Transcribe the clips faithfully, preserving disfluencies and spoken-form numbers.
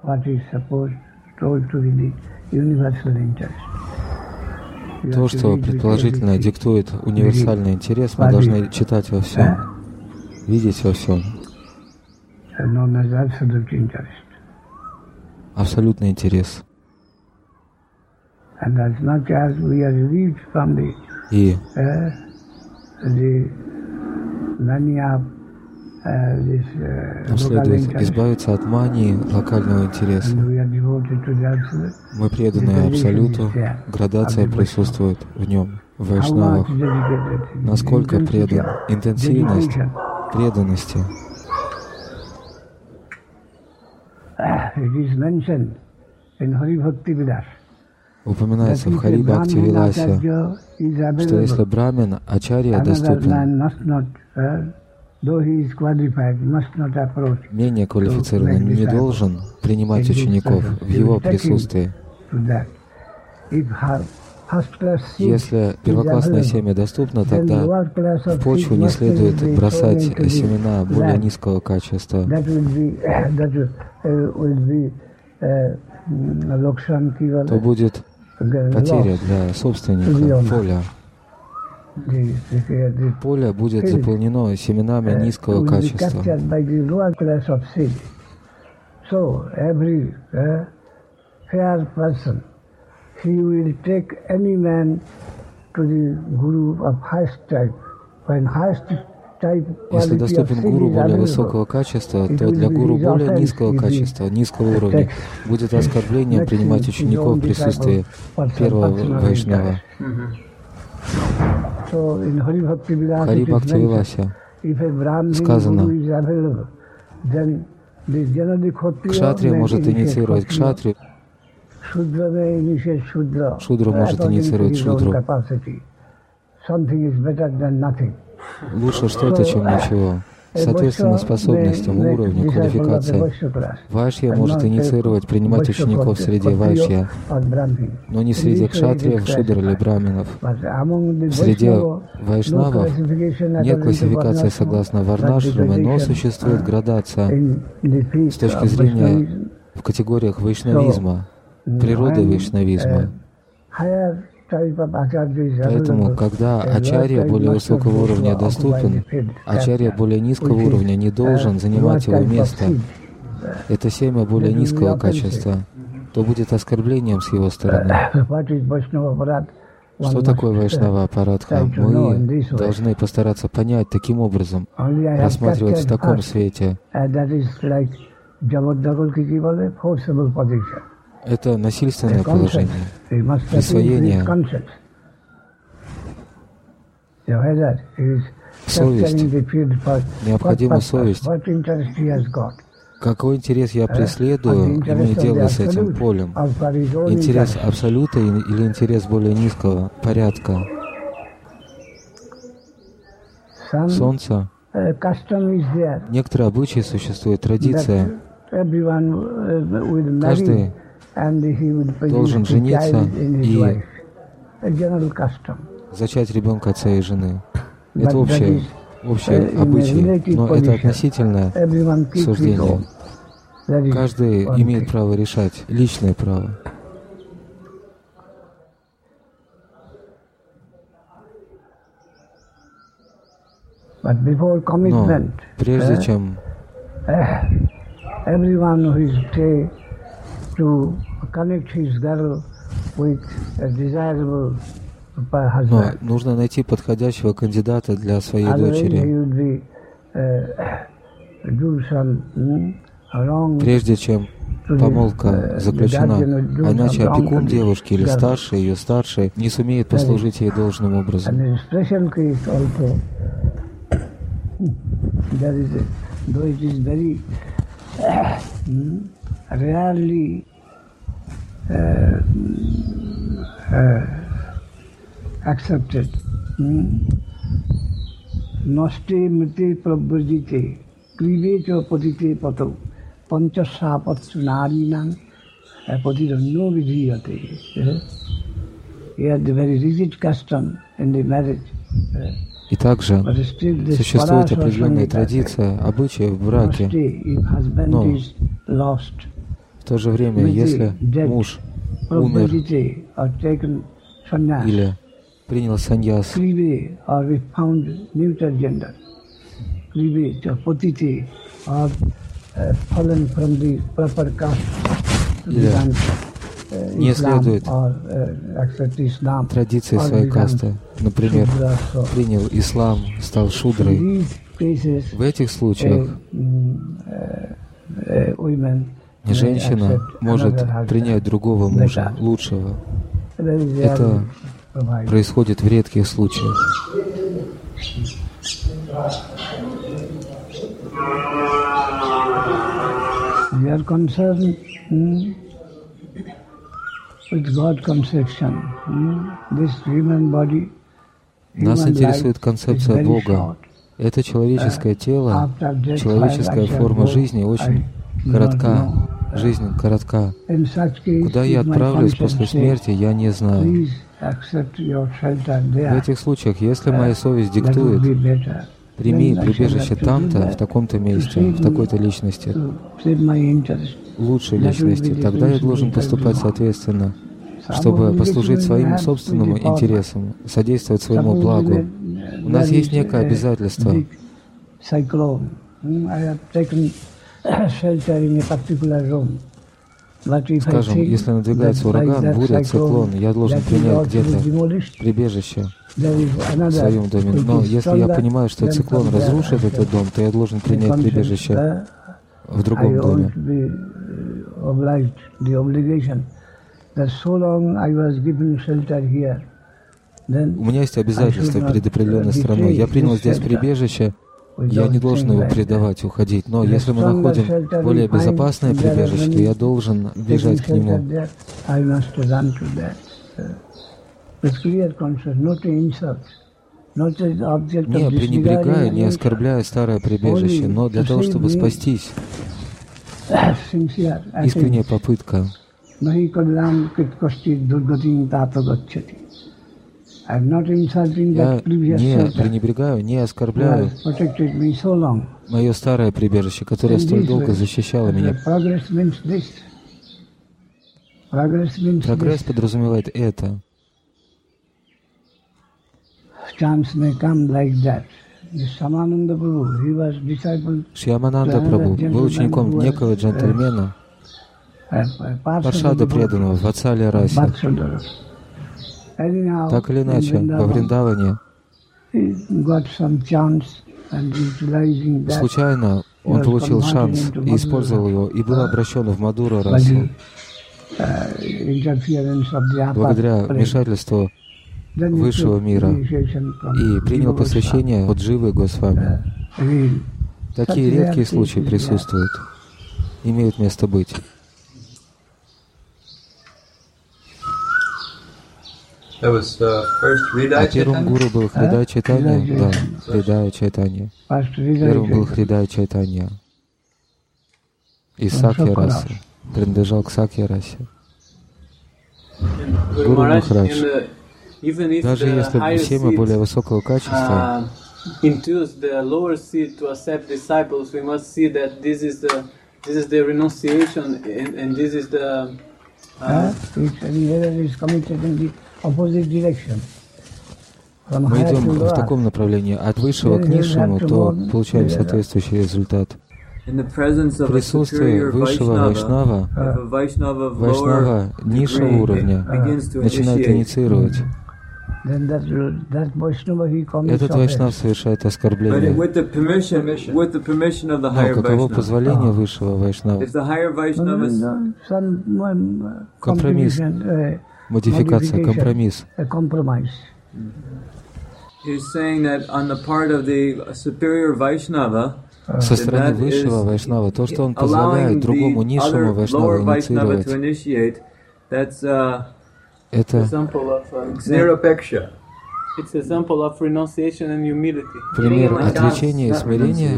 То, что предположительно диктует универсальный интерес, мы должны читать во всем, видеть во всем. Абсолютный интерес. И нам следует избавиться от мании локального интереса. Мы преданы Абсолюту, градация присутствует в нем, в вайшнавах. Насколько предан, интенсивность преданности. Упоминается в Хари Бхакти Виласе, что если брамин ачарья доступен, менее квалифицированный не должен принимать учеников в его присутствии. Если первоклассное семя доступно, тогда в почву не следует бросать семена более низкого качества. То будет потеря для собственника поля. Поле будет заполнено семенами низкого качества. Если доступен гуру более высокого качества, то для гуру более низкого качества, низкого уровня, будет оскорблением принимать учеников в присутствии первого вайшнава. В Хари Бхакти Виласе сказано, кшатрия может инициировать кшатрию, шудра может инициировать шудру. Лучше что-то, чем ничего. Соответственно, способностям, уровню, квалификации. Вайшья может инициировать, принимать учеников среди вайшья, но не среди кшатриев, шудр или браминов. Среди вайшнавов нет классификации согласно варнашраме, но существует градация с точки зрения в категориях вайшнавизма, природы вайшнавизма. Поэтому, когда ачарья более высокого уровня доступен, ачарья более низкого уровня не должен занимать его место. Это семя более низкого качества, то будет оскорблением с его стороны. Что такое вайшнава аппаратха? Мы должны постараться понять таким образом, рассматривать в таком свете. Это насильственное положение, присвоение, совесть, необходима совесть. Какой интерес я преследую, имея дело с этим полем? Интерес Абсолюта или интерес более низкого порядка? Солнце. Некоторые обычаи существуют, традиция. Каждый должен жениться и зачать ребенка от своей жены. Это общее, общее обычай, но это относительное суждение. Каждый имеет право решать, личное право. Но прежде чем Но нужно найти подходящего кандидата для своей дочери. Прежде чем помолвка заключена, а иначе опекун девушки или старший, ее старший, не сумеет послужить ей должным образом. Rarely uh, uh, accepted. Noste mrite prabhajite, krivecha patite pato, panchasa patsunarinam, patiranno vidhiyate. Here the very rigid custom in the marriage. И также существует определенная традиция, обычаи в браке, но В то же время, если муж умер или принял саньяс, или не следует традиции своей касты, например, принял ислам, стал шудрой, в этих случаях женщина может принять другого мужа, лучшего. Это происходит в редких случаях. We are concerned hmm, with God conception. Hmm. This human body, Нас интересует концепция Бога. Это человеческое тело, человеческая форма жизни очень коротка. Жизнь коротка. Куда я отправлюсь после смерти, я не знаю. В этих случаях, если моя совесть диктует, прими прибежище там-то, в таком-то месте, в такой-то личности, лучшей личности, тогда я должен поступать соответственно, чтобы послужить своим собственным интересам, содействовать своему благу. У нас есть некое обязательство. Скажем, если надвигается ураган, буря, циклон, я должен принять где-то прибежище в своем доме. Но если я понимаю, что циклон разрушит этот дом, то я должен принять прибежище в другом доме. У меня есть обязательства перед определенной страной. Я принял здесь прибежище, я не должен его предавать, уходить. Но если мы находим более безопасное прибежище, то я должен бежать к нему. Не пренебрегая, не оскорбляя старое прибежище, но для того, чтобы спастись. Искренняя попытка. Я не пренебрегаю, не оскорбляю мое старое прибежище, которое столь долго защищало меня. Прогресс подразумевает это. Шьямананда Прабху был учеником некого джентльмена, Паршада преданного, Ватсалия Раси. Так или иначе, во Вриндаване случайно он получил шанс и использовал его, и был обращен в Мадура расу. Благодаря вмешательству высшего мира, и принял посвящение от Дживы Госвами. Такие редкие случаи присутствуют, имеют место быть. А первым гуру был Хридай Чайтанья? Да, Хридай Чайтанья. Первым был Хридай Чайтанья. Из Сакья расы. Принадлежал к Сакья расе. Гуру Махарадж. Даже если все мы более высокого качества, мы идем в таком направлении от высшего к низшему, то получаем соответствующий результат. В присутствии высшего вайшнава, вайшнава низшего уровня начинает инициировать. Этот вайшнав совершает оскорбление. Но каково позволение высшего вайшнава? Компромисс. Модификация, компромисс. Со стороны высшего вайшнава, то, что он позволяет другому низшему вайшнаву инициировать, это пример отречения и смирения.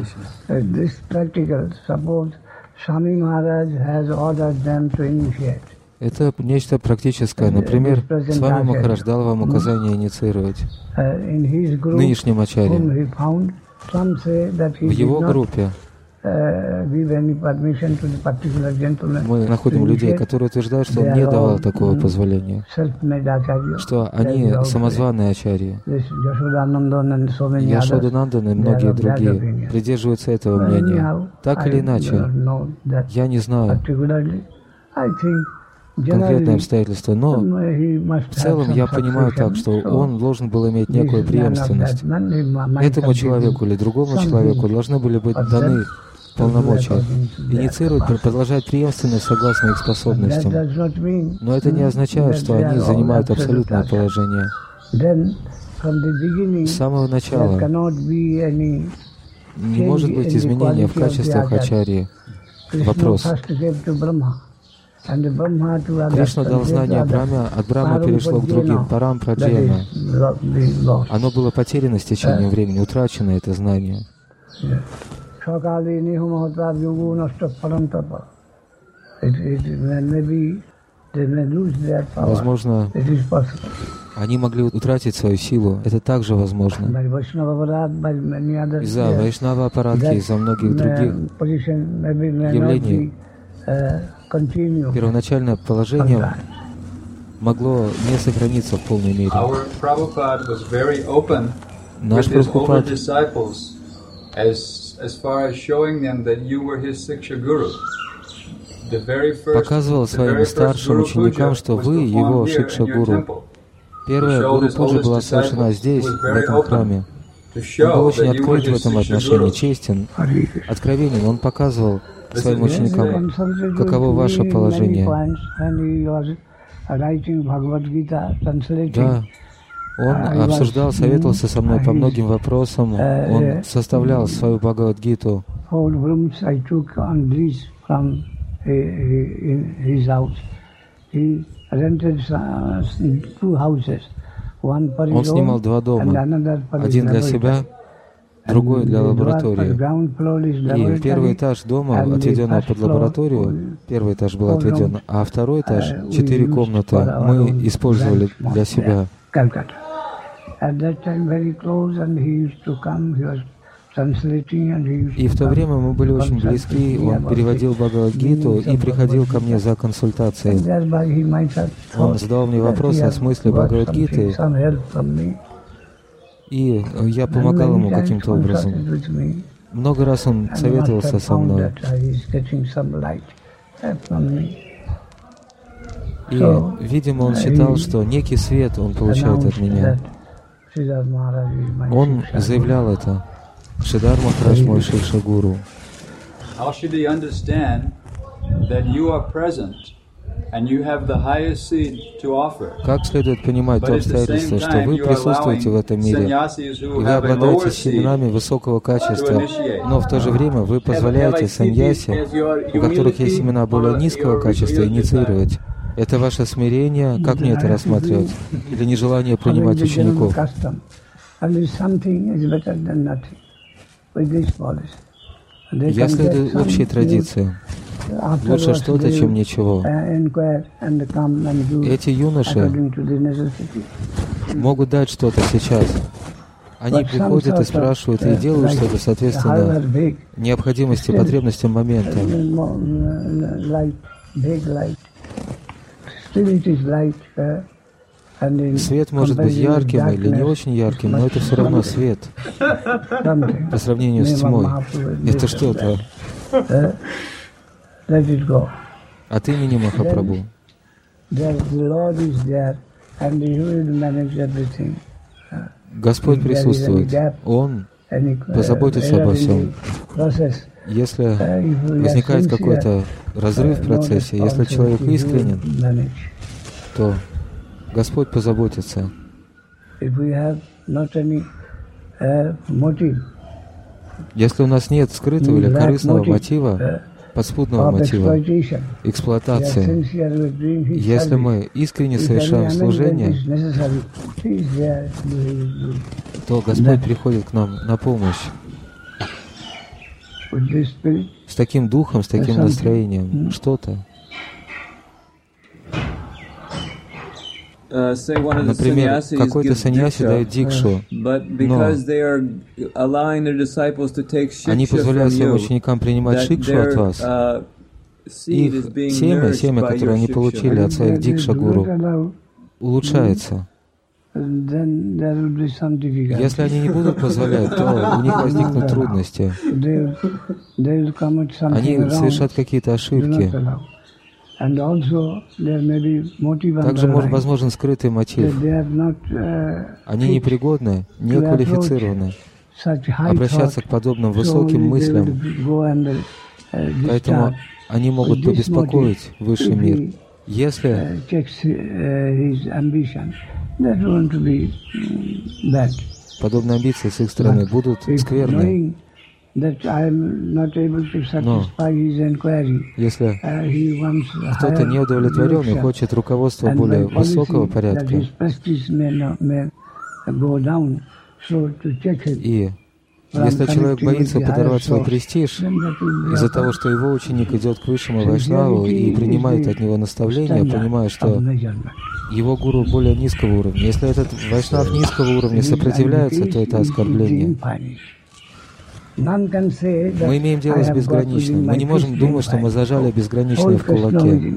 Это нечто практическое. Например, Свами Махарадж дал вам указание инициировать нынешним ачарьям. В его группе Мы находим людей, которые утверждают, что он не давал такого позволения, что они самозваные ачарьи. Яшоданандан и многие другие придерживаются этого мнения. Так или иначе, я не знаю конкретные обстоятельства, но в целом я понимаю так, что он должен был иметь некую преемственность. Этому человеку или другому человеку должны были быть даны полномочия инициировать, продолжать преемственность согласно их способностям. Но это не означает, что они занимают абсолютное положение. С самого начала не может быть изменения в качествах ачарьи. Вопрос. Кришна дал знание Брахме, от Брахмы перешло к другим, парам праджьяна. Оно было потеряно с течением времени, утрачено это знание. Возможно, они могли утратить свою силу. Это также возможно. Из-за Вайшнава аппаратки, из-за многих других явлений первоначальное положение могло не сохраниться в полной мере. Наш Прабхупад показывал своим старшим ученикам, что вы его Шикша-гуру. Первая гуру-пуджа была совершена здесь, в этом храме. Он был очень открыт в этом отношении, честен, откровенен. Он показывал своим ученикам, каково ваше положение. Да, он обсуждал, советовался со мной по многим вопросам, он составлял свою Бхагавад-гиту. Он снимал два дома, один для себя, другой для лаборатории. И первый этаж дома, отведенного под лабораторию, первый этаж был отведен, а второй этаж, четыре комнаты, мы использовали для себя. И в то время мы были очень близки, он переводил Бхагавад-гиту и приходил ко мне за консультацией. Он задал мне вопросы о смысле Бхагавад-гиты, и я помогал ему каким-то образом. Много раз он советовался со мной. И, видимо, он считал, что некий свет он получает от меня. Он заявлял это. Шридар Махарадж мой Шикша-гуру. Как следует понимать то обстоятельство, что вы присутствуете в этом мире, и вы обладаете семенами высокого качества, но в то же время вы позволяете саньяси, у которых есть семена более низкого качества, инициировать. Это ваше смирение, как мне это рассматривать? Или нежелание принимать учеников? Я следую общей традиции. Лучше что-то, чем ничего. Эти юноши могут дать что-то сейчас. Они приходят и спрашивают, и делают что-то, соответственно, необходимости, потребностям момента. Свет может быть ярким или не очень ярким, но это все равно свет по сравнению с тьмой. Это что-то. От имени Махапрабху. Господь присутствует. Он позаботится обо всем. Если возникает какой-то разрыв в процессе, если человек искренен, то Господь позаботится. Если у нас нет скрытого или корыстного мотива, подспудного мотива, эксплуатации, если мы искренне совершаем служение, то Господь приходит к нам на помощь. С таким духом, с таким настроением, что-то. Например, какой-то саньяси дает дикшу, но они позволяют своим ученикам принимать шикшу от вас. Их семя, семя, которое они получили от своих дикша-гуру, улучшается. Если они не будут позволять, то у них возникнут трудности. Они совершат какие-то ошибки. Также может, возможен скрытый мотив. Они непригодны, неквалифицированы обращаться к подобным высоким мыслям, поэтому они могут побеспокоить высший мир. Если подобные амбиции с их стороны будут скверны, но если кто-то неудовлетворен и хочет руководства более высокого порядка, и если человек боится подорвать свой престиж из-за того, что его ученик идет к высшему вайшнаву и принимает от него наставления, понимая, что его гуру более низкого уровня. Если этот вайшнав низкого уровня сопротивляется, то это оскорбление. Мы имеем дело с безграничным. Мы не можем думать, что мы зажали безграничное в кулаке.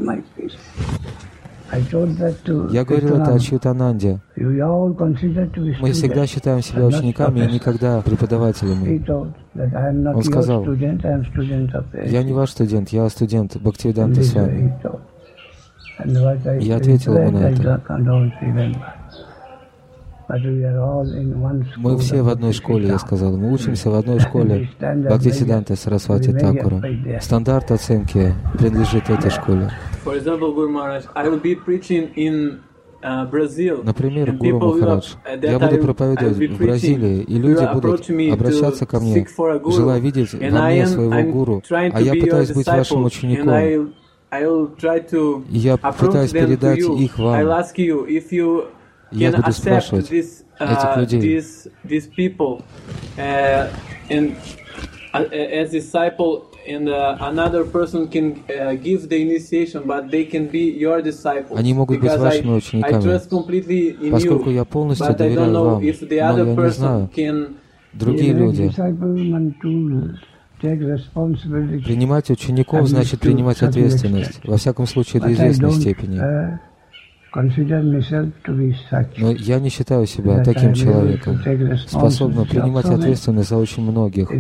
Я говорил это Ачьютананде. Мы всегда считаем себя учениками и никогда преподавателями. Он сказал: «Я не ваш студент, я студент Бхактивиданта Свами». Я ответил ему на это. Мы все в одной школе, я сказал. Мы учимся в одной школе Бхактисиддханта Сарасвати Такура. Стандарт оценки принадлежит этой школе. Например, Гуру Махарадж, я буду проповедовать в Бразилии, и люди будут обращаться ко мне, желая видеть во мне своего гуру, а я пытаюсь быть вашим учеником. Я пытаюсь передать их вам. Я буду спрашивать этих людей. Они могут быть вашими учениками, поскольку я полностью доверяю вам, но я не знаю, другие люди. Принимать учеников значит принимать ответственность, во всяком случае до известной степени. Но я не считаю себя таким человеком, способным принимать ответственность за очень многих.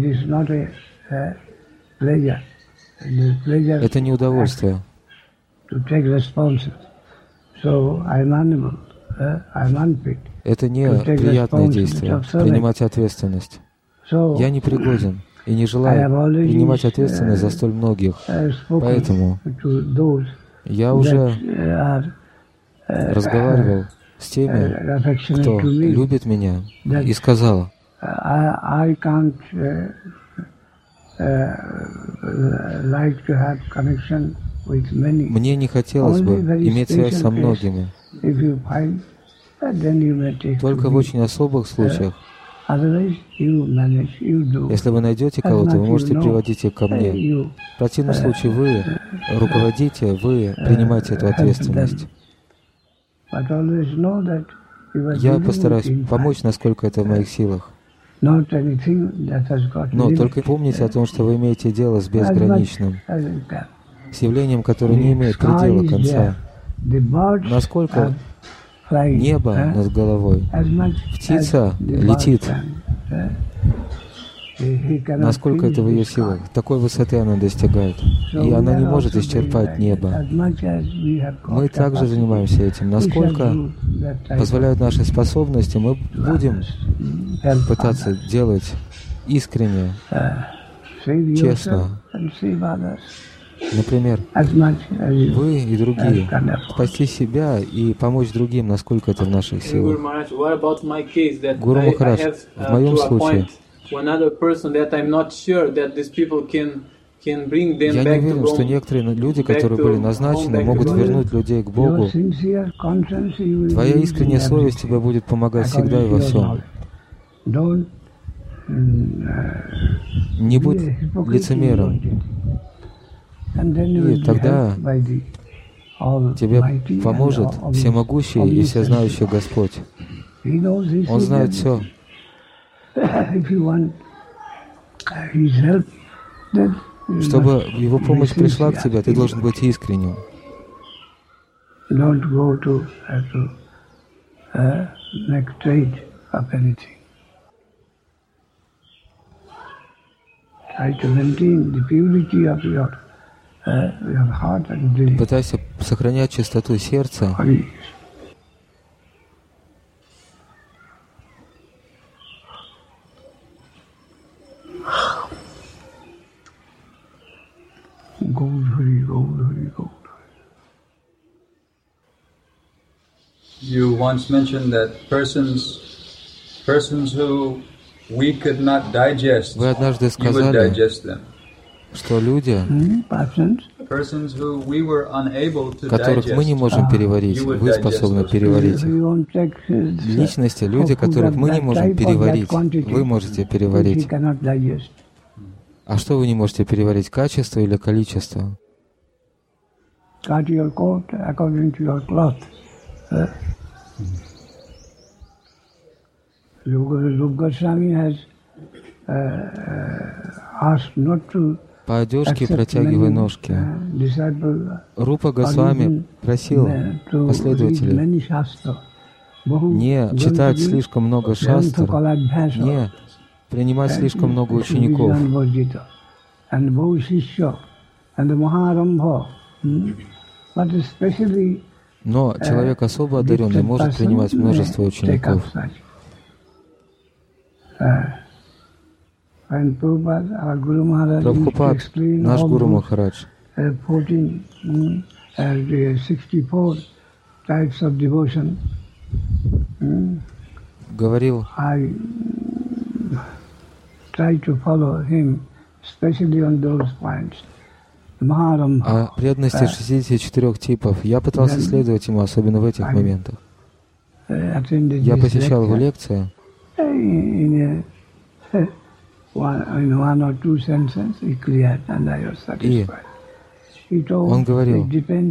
Это не удовольствие. Это не приятное действие, принимать ответственность. Я не пригоден и не желаю принимать ответственность за столь многих. Поэтому я уже разговаривал с теми, кто любит меня, и сказал: мне не хотелось бы иметь связь со многими, только в очень особых случаях. Если вы найдете кого-то, вы можете приводить их ко мне. В противном случае вы руководите, вы принимаете эту ответственность. Я постараюсь помочь, насколько это в моих силах. Но только помните о том, что вы имеете дело с безграничным, с явлением, которое не имеет предела, конца. Насколько небо над головой, птица летит, насколько это в ее силах, такой высоты она достигает, и она не может исчерпать небо. Мы также занимаемся этим. Насколько позволяют наши способности, мы будем пытаться делать искренне, честно. Например, вы и другие, спасти себя и помочь другим, насколько это в наших силах. Гуру Махарадж, в моем случае, я не уверен, что некоторые люди, которые были назначены, могут вернуть людей к Богу. Твоя искренняя совесть тебе будет помогать всегда и во всем. Не будь лицемером. И тогда тебе поможет всемогущий и всезнающий Господь. Он знает все. Чтобы Его помощь пришла к тебе, ты должен быть искренним. Пытайся сохранять чистоту сердца. You once mentioned that persons, persons who we could not digest, Вы однажды you would сказали, digest them. что люди, Persons who we were unable to которых мы не digest, можем переварить, you would вы digest способны those. переварить их. Личности, люди, которых мы не можем переварить, вы можете переварить. А что вы не можете переварить, качество или количество? Cut your coat according to your cloth. Uh, Rupa Goswami has uh, uh, asked not to По одежке протягивай ножки. Рупа Госвами просил последователей не читать слишком много шастр, не принимать слишком много учеников. Но человек особо одаренный может принимать множество учеников. Прабхупад, наш Гуру Махарадж, говорил о преданности шестидесяти четырёх типов. Я пытался следовать ему, особенно в этих моментах. Я посещал его лекции. И он говорил,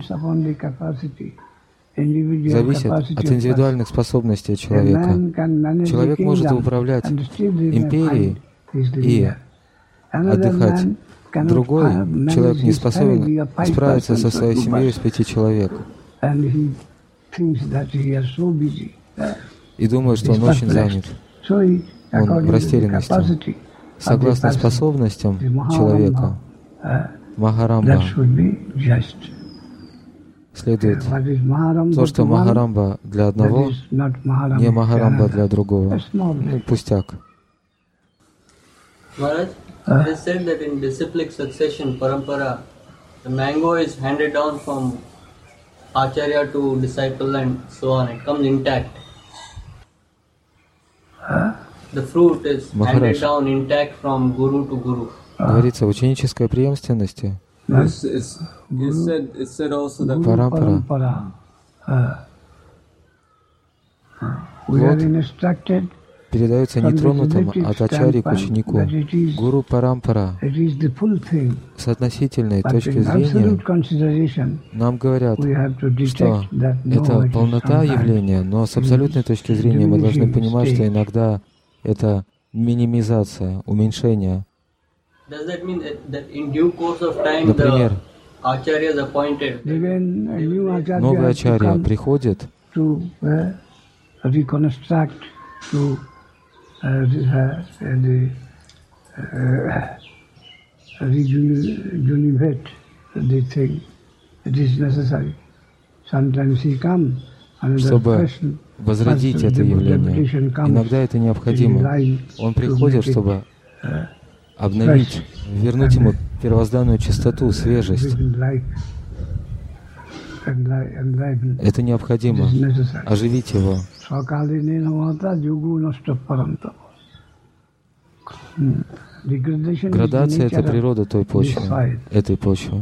зависит от индивидуальных способностей человека. Человек может управлять империей и отдыхать. Другой человек не способен справиться со своей семьей из пяти человек. И думает, что он очень занят. Он в растерянности. Согласно способностям человека, Махарамба следует то, что Махарамба для одного, не Махарамба для другого. Пустяк. It is said that in disciplic succession, parampara, the mango is handed down from acharya to disciple and so on. It comes intact. The fruit is handed down intact from guru to guru. Говорится в ученической преемственности. Парампара. Плод передается нетронутым от ачарьи к ученику. Гуру Парампара. С относительной точки зрения нам говорят, что это полнота явления, но с абсолютной точки зрения мы должны понимать, что иногда это минимизация, уменьшение. Например, новый ачарья приходит Uh, the, the, uh, rejuvenate the thing. It is necessary. Sometimes he comes, чтобы возродить это явление. Иногда это необходимо. Он приходит, чтобы обновить, вернуть ему первозданную чистоту, свежесть. Это необходимо. Оживить его. Градация — это природа той почвы, этой почвы.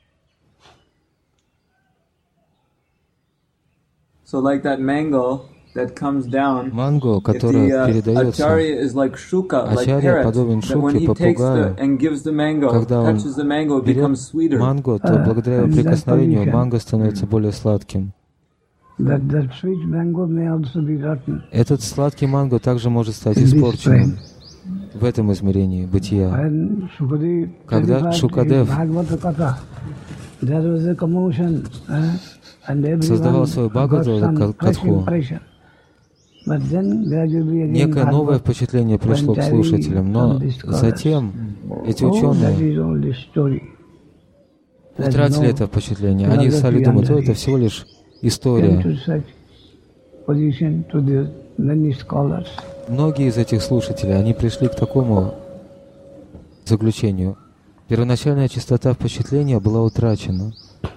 So like that mango, манго, которое передается, ачарья подобен шуке, попугаю. Когда он берет манго, то благодаря его прикосновению манго становится более сладким. Этот сладкий манго также может стать испорченным в этом измерении бытия. Когда Шукадев создавал свою Бхагават-катху, некое новое впечатление пришло к слушателям, но затем эти ученые утратили это впечатление. Они стали думать, что это всего лишь история. Многие из этих слушателей, они пришли к такому заключению. Первоначальная чистота впечатления была утрачена.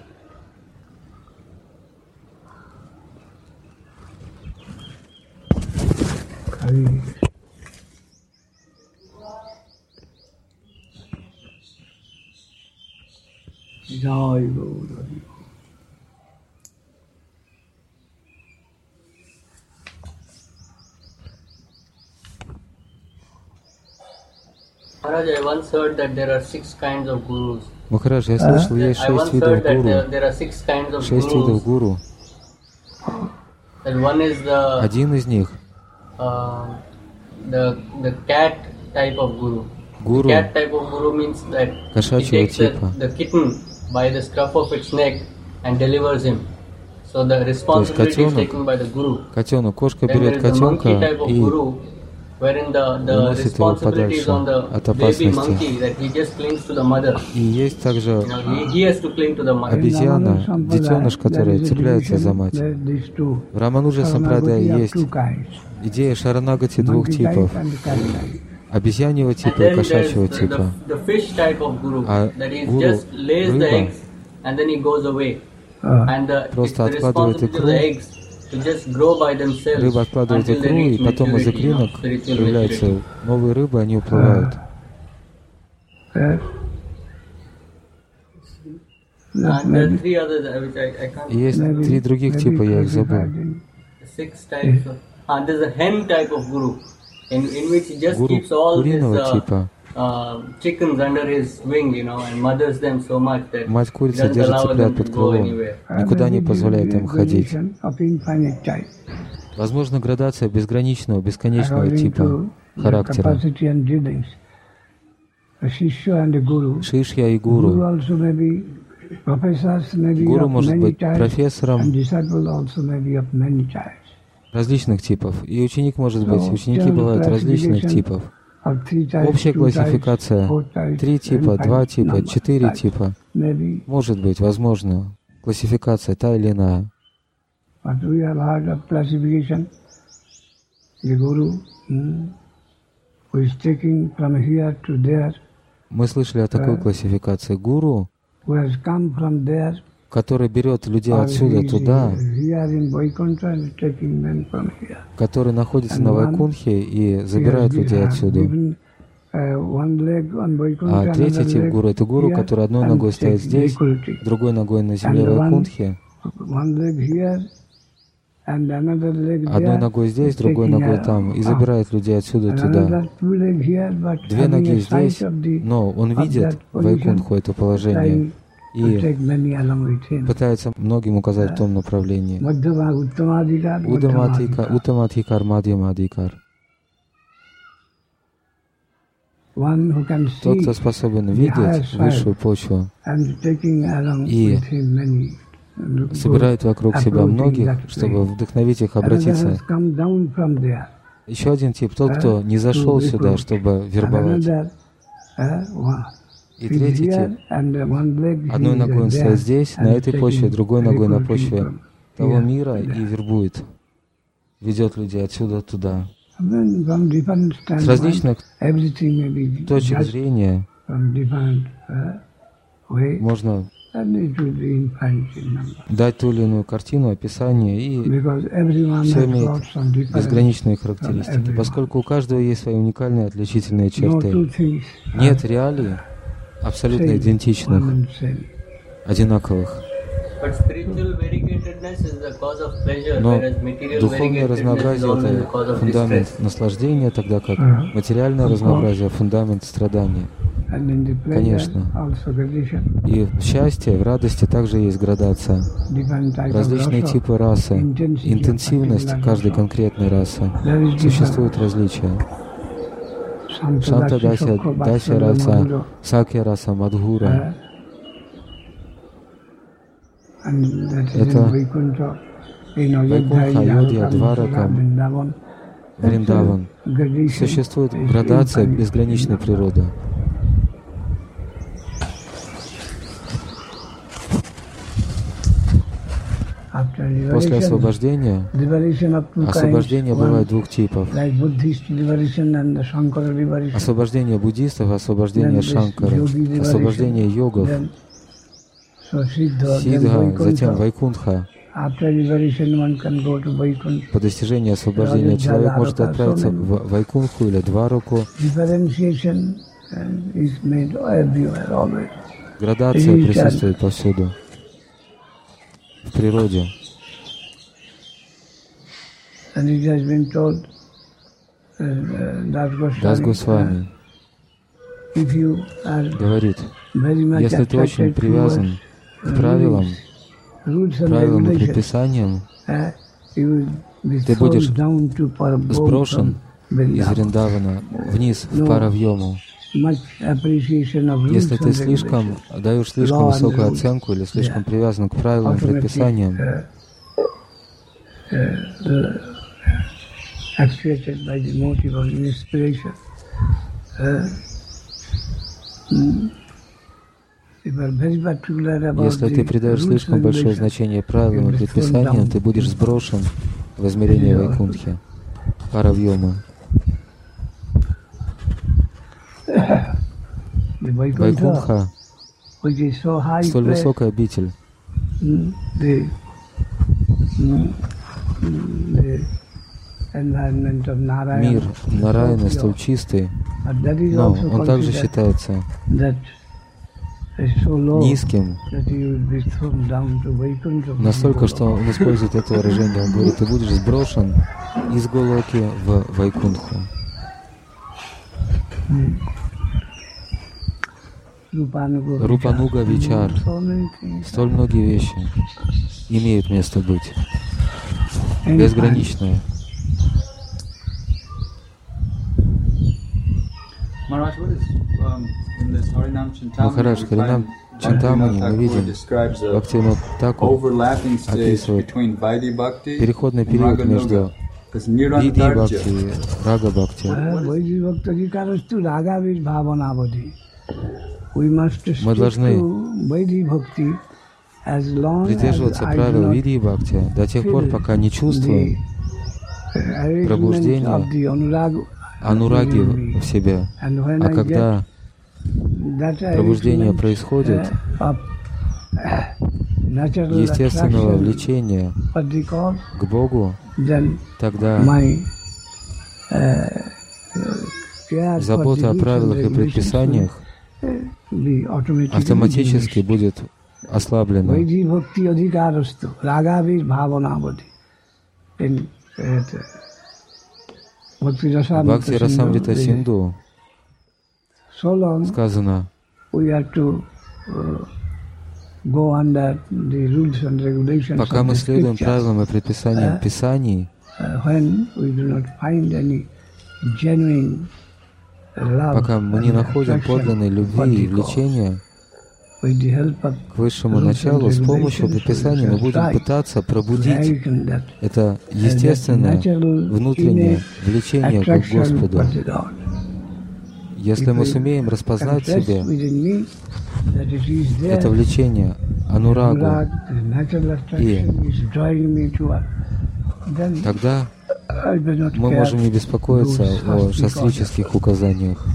Maharaj, I once heard that there are six kinds of gurus. Махарадж, я слышал, есть I once шесть видов heard that гуру. there, there are six kinds of Шесть видов gurus. гуру. And one is the Один из них uh, the the cat type of guru. гуру Cat type of guru means that he кошачьего takes the, типа. the kitten by the scruff of its neck and delivers him. So the responsibility is taken by the guru. Котенок, кошка Then there берет is the monkey котенка type of и guru, wherein the, the уносит его responsibility is подальше on the от baby опасности. monkey, that he just clings to the mother. И есть также You know, he, he has to cling to the mother. обезьяна, детеныш, которая цепляется за мать. В Рамануджа Сампрадае есть идея шаранагати двух типов. Обезьяньего And типа и then there's кошачьего the, типа. the, the fish type of guru, А that he гуру, just lays the рыба, eggs and then he goes away. And the, it's просто the откладывает responsibility of икру, the eggs to just grow by themselves рыба откладывает until they икру, reach и потом из maturity, икринок you know, spiritual появляются maturity. новые рыбы, они уплывают. And there are three others uh, which I, I can't. И есть три других типа, я их забыл. Six types of. And there's a hen type of guru, in, in which he just Гуру keeps all his куриного uh, типа. uh, chickens under his wing, you know, and mothers them so much that Мать he курицы doesn't держит allow цыплят them под to go крылом, anywhere. никуда не позволяет им ходить. Возможно, градация безграничного, бесконечного типа характера. Шишья и гуру. Гуру может быть профессором различных типов, и ученик может быть, ученики бывают различных типов. Общая классификация — три типа, два типа, четыре типа. Может быть, возможно, классификация та или иная. Мы слышали о такой классификации. Гуру, который берет людей отсюда туда, который находится на Вайкунхе и забирает людей отсюда. А третий тип гуру — это гуру, который одной ногой стоит здесь, другой ногой на земле Вайкунхи, одной ногой здесь, другой ногой там, и забирает людей отсюда туда. Две ноги здесь, но он видит Вайкунху, это положение, и пытается многим указать в том направлении. Уттамадхикар, Мадхьямадхикар. Тот, кто способен видеть высшую почву и собирает вокруг себя многих, чтобы вдохновить их обратиться. Еще один тип — тот, кто не зашел сюда, чтобы вербовать. И третий тип — одной ногой он стоит здесь, на этой почве, другой ногой на почве того мира и вербует, ведет людей отсюда туда. С различных точек зрения можно дать ту или иную картину, описание, и все имеет безграничные характеристики, поскольку у каждого есть свои уникальные отличительные черты. Нет реалий абсолютно идентичных, одинаковых. Но духовное разнообразие — это фундамент наслаждения, тогда как материальное разнообразие — фундамент страдания. Конечно. И в счастье, в радости также есть градация. Различные типы расы, интенсивность каждой конкретной расы. Существуют различия. Шанта Дася, Дася раса, Сакья раса, Мадхура. Это Вайкунха, Айодхья, Дварака, Вриндаван. Существует градация безграничной природы. После освобождения, освобождение бывает двух типов. Освобождение буддистов, освобождение шанкаров, освобождение йогов, сиддха, затем вайкунха. По достижении освобождения человек может отправиться в вайкунху или двараку. Градация присутствует повсюду. В природе. Дас Госвами говорит, если ты очень привязан к правилам, правилам и предписаниям, ты будешь сброшен из Вриндавана вниз в Паравьему. Если ты слишком даешь слишком высокую оценку или слишком привязан к правилам и предписаниям, если ты придаешь слишком большое значение правилам и предписаниям, ты будешь сброшен в измерение Вайкунтхи, Паравьемы. Вайкунха — столь высокая обитель. Мир Нараяны столь чистый, но он также считается низким, настолько, что он использует это выражение. Он говорит, ты будешь сброшен из Голоки в Вайкунтху. Рупануга Вичар. Столь многие вещи имеют место быть. Безграничные. Махарадж, Харинам Чинтамани мы видим, Бхактивинода Тхакур описывает переходный период между Види Бхакти и Рага Бхакти. Мы должны придерживаться правил Види Бхакти до тех пор, пока не чувствуем пробуждение анураги в себе. А когда пробуждение происходит, естественного влечения к Богу, тогда забота о правилах и предписаниях автоматически будет ослаблена. В Бхакти Расамрита Синду сказано, пока мы следуем правилам и предписаниям Писаний, пока мы не находим подлинной любви и влечения к высшему началу, с помощью предписаний мы будем пытаться пробудить это естественное внутреннее влечение к Господу. Если мы сумеем распознать в себе это влечение, анурагу, и тогда мы можем не беспокоиться о шастрических указаниях.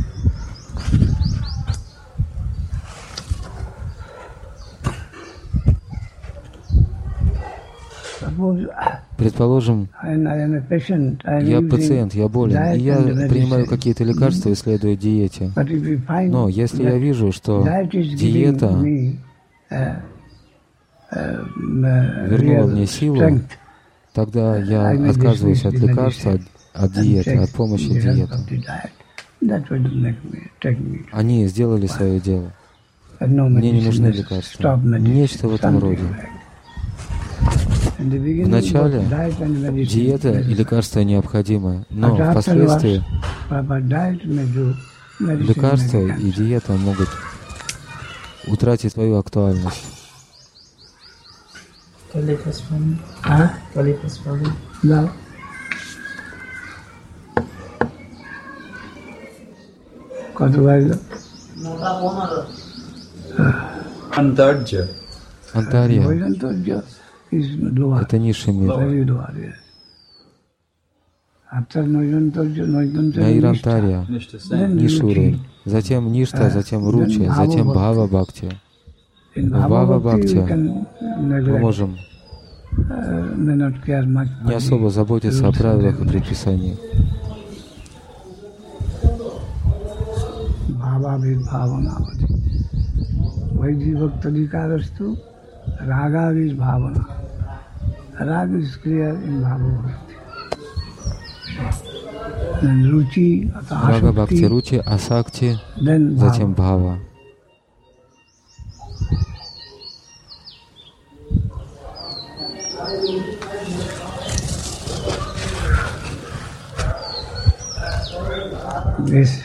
Предположим, я пациент, я болен, и я принимаю какие-то лекарства и следую диете. Но если я вижу, что диета вернула мне силу, тогда я отказываюсь от лекарства, от, от диеты, от помощи диеты. Они сделали свое дело. Мне не нужны лекарства. Нечто в этом роде. Вначале диета и лекарства необходимы, но впоследствии лекарства и диета могут утратить свою актуальность. А? Да. Antarja. Антарья — это низший мир. Найрантарья — низший уровень. Затем Ништа, затем Ручи, затем Бхава Бхакти. В Бхава Бхакти мы можем не особо заботиться о правилах и предписаниях. Vaidivaktaधिकारस्तु ragavis bhavana. Rag is clear in Bhava Bhakti. Then Ruchi, Рага Бхакти, Ручи, Асакти, затем Бхава. This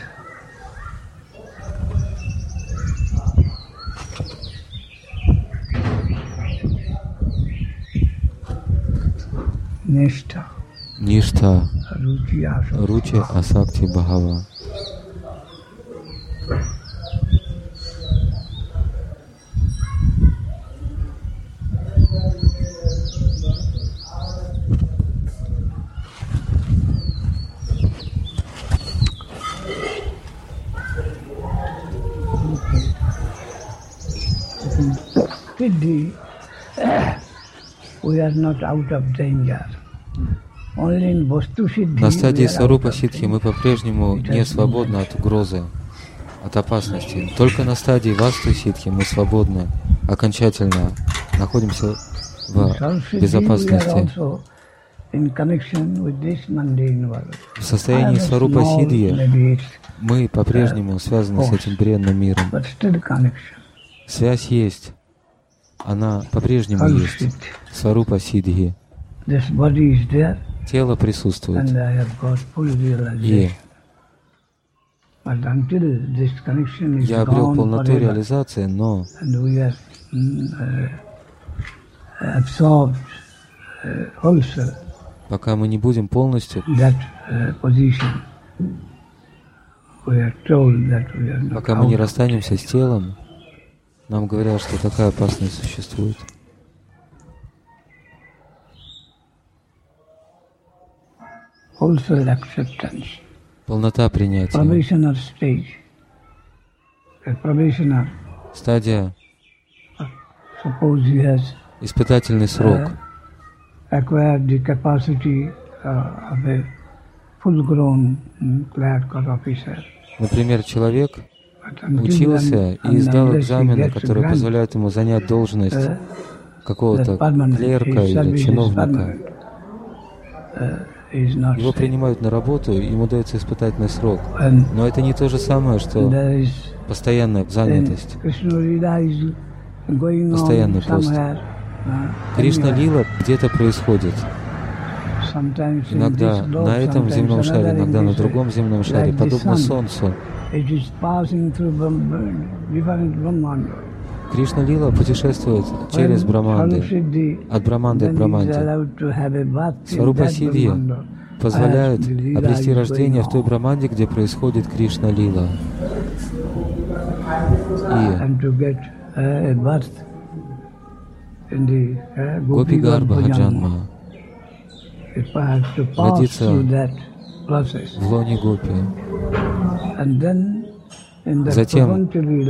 Nishta, Ништа, Ruchi, Asakti. Ручи, Асакти, Бхава. Siddhi, we are not out of danger. Only in Vastu Siddhi. На стадии Сарупа Сидхи мы по-прежнему не свободны от угрозы, от опасности. Только на стадии Васту Сидхи мы свободны, окончательно находимся в безопасности. В состоянии Сварупа Сидхи мы по-прежнему связаны с этим бренным миром. Связь есть. Она по-прежнему есть. Сварупа Сидхи. Тело присутствует. И я обрел полноту реализации, но пока мы не будем полностью, пока мы не расстанемся с телом, нам говорят, что такая опасность существует. Полнота принятия. Стадия. Испытательный срок. Например, человек учился и сдал экзамены, которые позволяют ему занять должность какого-то клерка или чиновника. Его принимают на работу, ему дается испытательный срок. Но это не то же самое, что постоянная занятость, постоянный пост. Кришна-лила где-то происходит. Иногда на этом земном шаре, иногда на другом земном шаре, подобно Солнцу. Кришна-лила путешествует через Браманды, от Браманды к Браманде. Сварупа Сидхи позволяет обрести рождение в той Браманде, где происходит Кришна-лила. И Гопи Гарба Хаджанма родиться в лоне Гопи. Затем,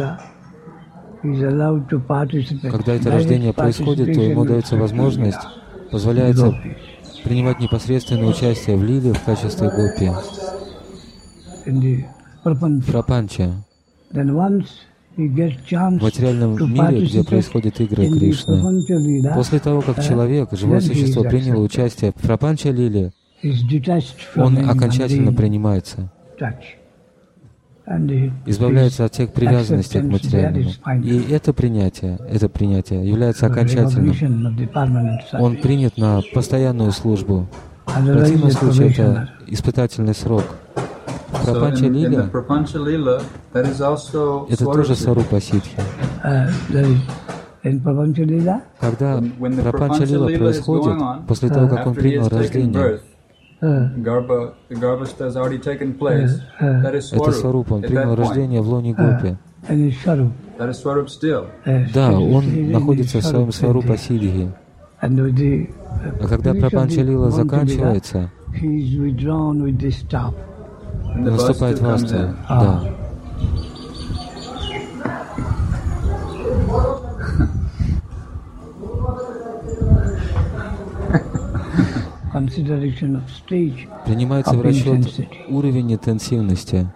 когда это рождение происходит, то ему дается возможность, позволяется принимать непосредственное участие в лиле в качестве гопи, в прапанче. в материальном мире, где происходят игры Кришны. После того, как человек, живое существо, приняло участие в Прапанча-лиле, он окончательно принимается, избавляется от всех привязанностей к материальному. И это принятие, это принятие является окончательным. Он принят на постоянную службу. В противном случае это испытательный срок. Прапанча-лила — это тоже сварупа ситхи. Когда Прапанча-лила происходит, после того, как он принял рождение, это сварупа, он принял рождение в лоне Гопи. Да, он находится в своем сварупа сидхи. А когда Прапанча-лила заканчивается, наступает вастава. Да. Принимается в расчет уровень интенсивности.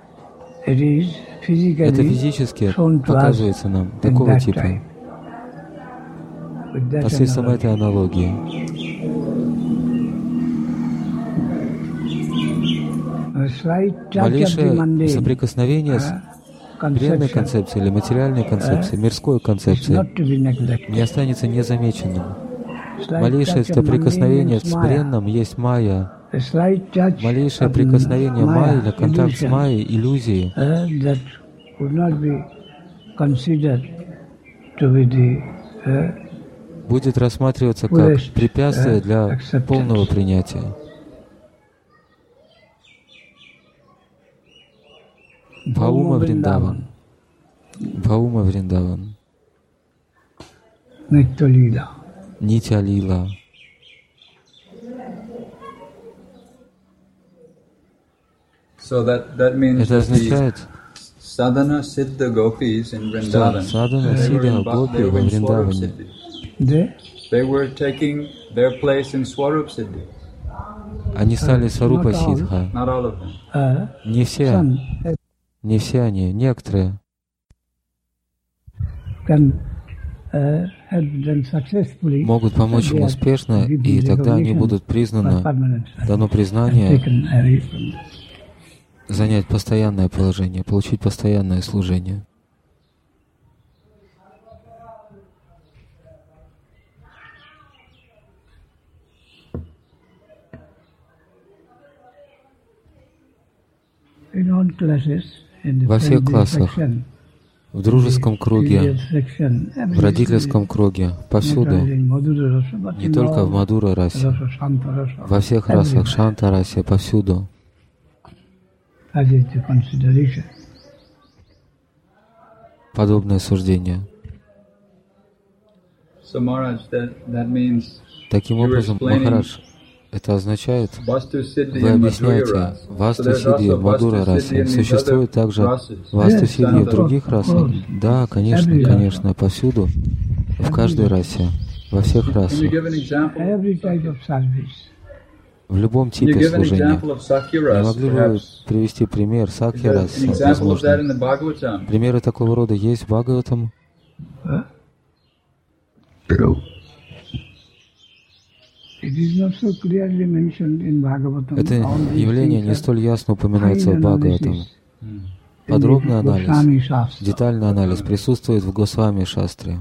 Это физически показывается нам такого типа, посредством этой аналогии. Малейшее соприкосновение с бренной концепцией или материальной концепцией, мирской концепцией не останется незамеченным. Малейшее соприкосновение с бренным есть майя. Малейшее прикосновение майи или контакт с майей, иллюзией, будет рассматриваться как препятствие для полного принятия. Бхаума Вриндаван. Бхаума Вриндаван. Нитья лила. Это означает, что садхана сиддха гопи во Вриндаване они стали сварупа сиддха. Не все. Не все они, некоторые могут помочь им успешно, и тогда они будут признаны, дано признание, занять постоянное положение, получить постоянное служение. Во всех классах, в дружеском круге, в родительском круге, повсюду, не только в Мадура-расе, во всех расах, Шанта-расе, повсюду. Подобное суждение. Таким образом, Махарадж, это означает, вы объясняете, васту-сиддхи в Мадура-расе существует также васту-сиддхи в других расах? Да, конечно, конечно, повсюду, в каждой расе, во всех расах, в любом типе служения. Не могли бы вы привести пример Сакхи-раса, возможно? Примеры такого рода есть в Бхагаватам? Это явление не столь ясно упоминается в Бхагаватам. Подробный анализ, детальный анализ присутствует в Госвами-шастре.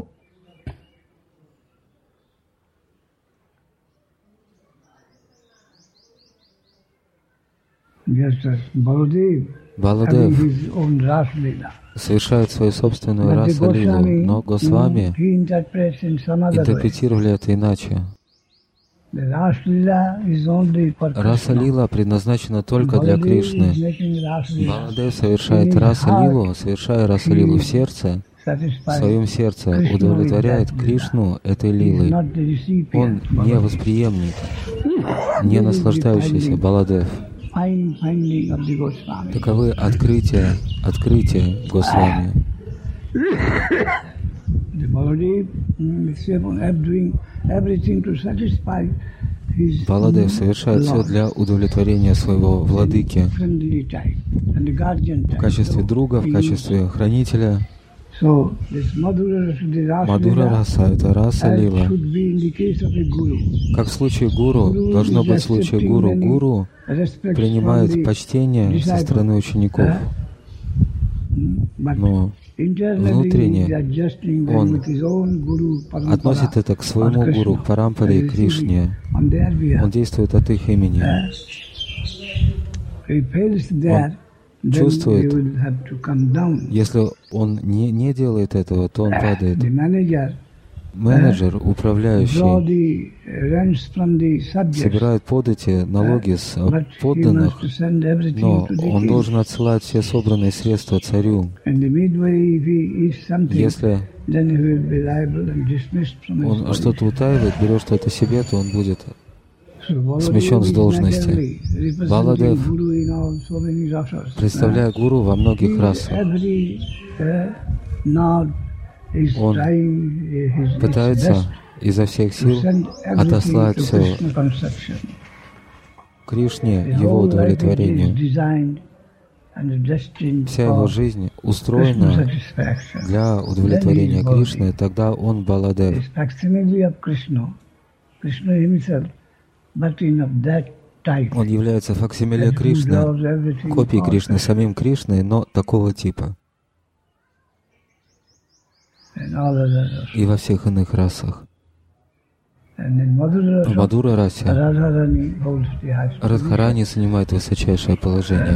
Баладев совершает свою собственную раса-лилу, но Госвами интерпретировали это иначе. Раса-лила предназначена только для Кришны. Баладев совершает раса-лилу, совершая раса-лилу в сердце, в своем сердце, удовлетворяет Кришну этой лилой. Он не восприемник, не наслаждающийся Баладев. Таковы открытия, открытия Госвами. Баладев совершает все для удовлетворения своего владыки в качестве друга, в качестве хранителя, Мадхура раса — это раса лила. Как в случае гуру, должно быть в случае гуру. Гуру принимает почтение со стороны учеников, но внутренне он относит это к своему гуру, к Парампаре, Кришне. Он действует от их имени. Он чувствует, если он не, не делает этого, то он падает. Менеджер, управляющий, собирает подати, налоги с подданных, но он должен отсылать все собранные средства царю. Если он что-то утаивает, берет что-то себе, то он будет смещен с должности. Баладев, представляя гуру во многих расах, он пытается изо всех сил отослать все Кришне, его удовлетворению. Вся его жизнь устроена для удовлетворения Кришны, тогда он Баладев. Он является факсимиле Кришны, копией Кришны, самим Кришной, но такого типа. И во всех иных расах. В Мадхура расе Радхарани занимает высочайшее положение.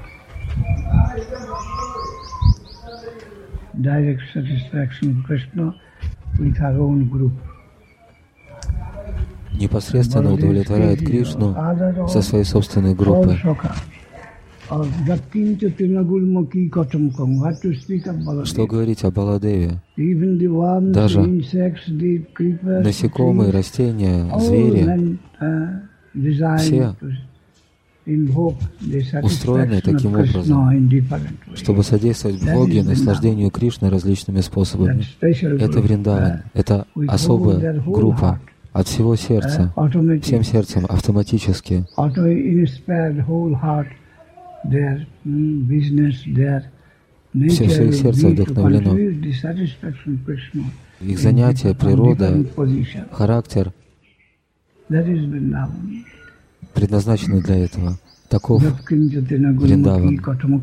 Непосредственно удовлетворяет Кришну со своей собственной группой. Что говорить о Баладеве? Даже насекомые, растения, звери, все устроены таким образом, чтобы содействовать Бхоге, наслаждению Кришны различными способами. Это Вриндаван, это особая группа от всего сердца, всем сердцем, автоматически. Все, все их сердце вдохновлено. Их занятия, природа, характер предназначены для этого. Таков Вриндаван.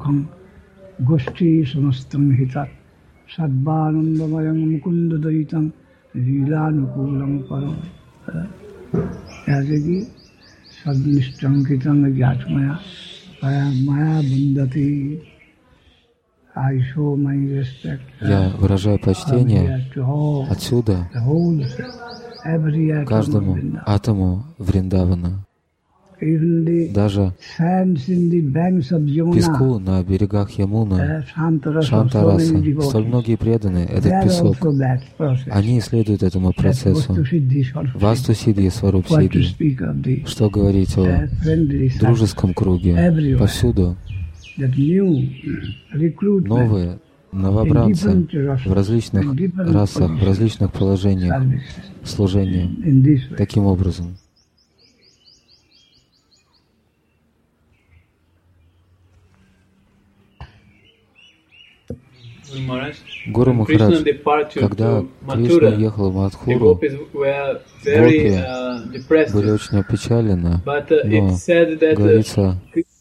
Я выражаю почтение отсюда каждому атому Вриндавана. Даже песку на берегах Ямуны, Шантараса, столь многие преданные, этот песок, они исследуют этому процессу. Васту Сидхи, Сваруб Сидхи. Что говорить о дружеском круге? Повсюду новые новобранцы в различных расах, в различных положениях служения. Таким образом. Гуру Махарадж, когда Кришна ехал в Мадхуру, гопи были очень опечалены, но говорится,